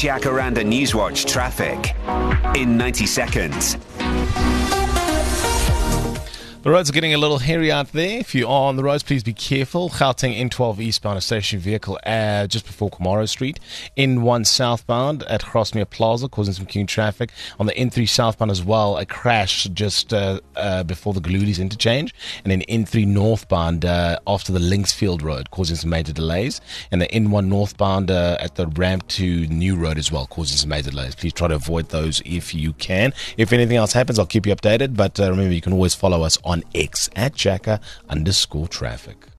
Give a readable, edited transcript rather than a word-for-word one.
Jacaranda Newswatch traffic in 90 seconds. The roads are getting a little hairy out there. If you are on the roads, please be careful. Gauteng N12 eastbound, a stationary vehicle just before Komaro Street. N1 southbound at Grasmere Plaza, causing some queuing traffic. On the N3 southbound as well, a crash just before the Galulis interchange. And then N3 northbound after the Linksfield Road, causing some major delays. And the N1 northbound at the ramp to New Road as well, causing some major delays. Please try to avoid those if you can. If anything else happens, I'll keep you updated. But remember, you can always follow us on X at Jacka_traffic.